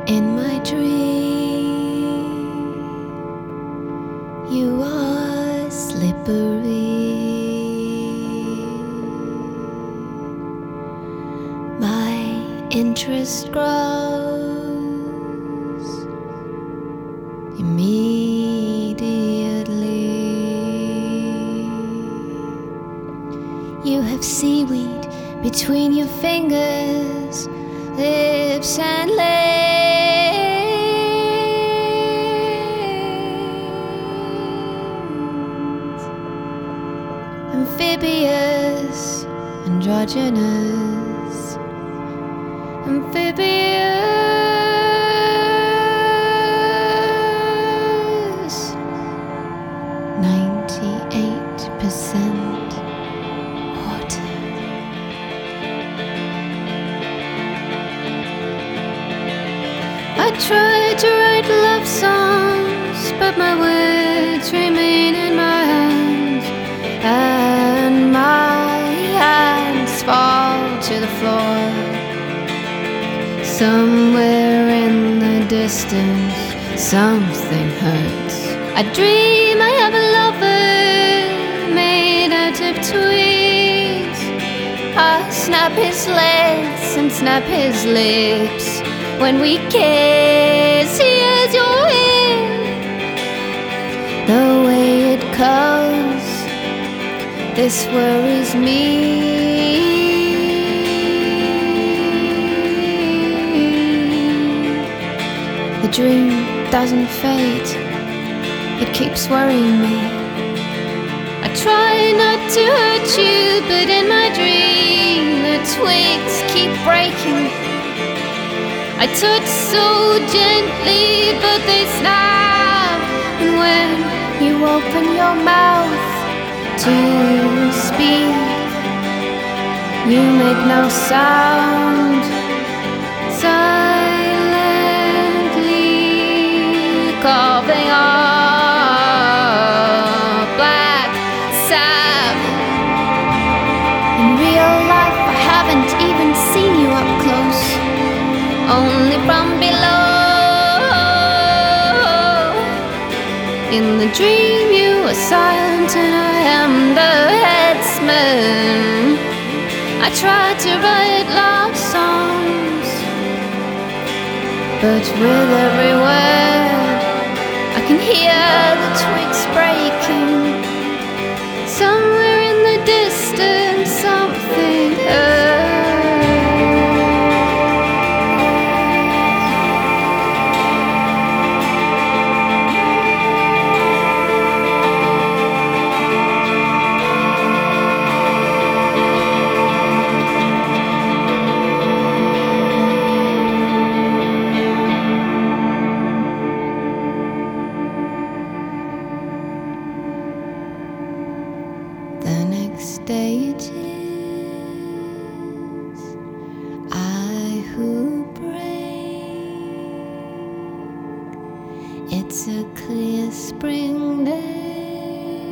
In my dream, you are slippery. My interest grows immediately. You have seaweed between your fingers, lips and legs. Amphibious, androgynous, amphibious, 98% water. I tried to write love songs, but my words remain in my hands, and my hands fall to the floor. Somewhere in the distance, something hurts. I dream I have a lover made out of twigs. I snap his legs and snap his lips. When we kiss, he is your ear. The way it goes, this worries me. The dream doesn't fade, it keeps worrying me. I try not to hurt you, but in my dream the twigs keep breaking. I touch so gently, but they snap. And when you open your mouth to speak, you make no sound. Silently carving up black sap. In real life, I haven't even seen you up close, only from below. In the dream you are silent and I am the headsman. I try to write love songs, but with every word I can hear the twigs breaking. Somewhere in the distance something hurts. The next day it is I who break. It's a clear spring day,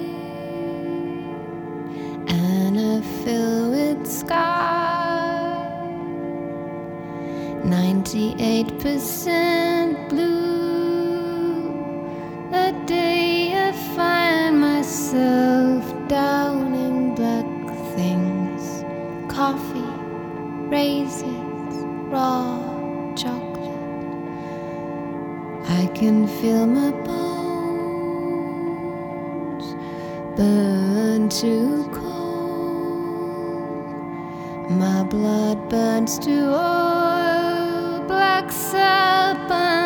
and I fill with sky, 98% blue. The day I find myself down in black things, coffee, raisins, raw chocolate. I can feel my bones burn too cold. My blood burns to oil, black sap.